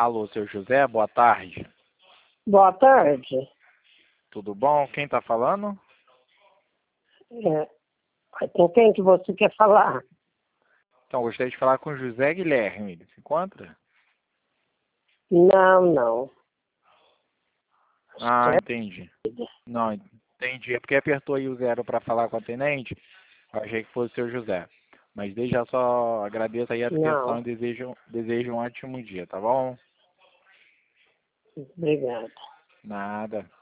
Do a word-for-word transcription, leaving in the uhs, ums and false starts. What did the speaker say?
Alô, seu José, boa tarde. Boa tarde. Tudo bom? Quem está falando? É, com quem que você quer falar? Então, gostaria de falar com o José Guilherme. Ele se encontra? Não, não. Ah, Certo? entendi. Não, entendi. É porque apertou aí o zero para falar com a tenente. Eu achei que fosse o seu José. Mas desde já só agradeço aí a atenção Não. e desejo, desejo um ótimo dia, tá bom? Obrigado. Nada.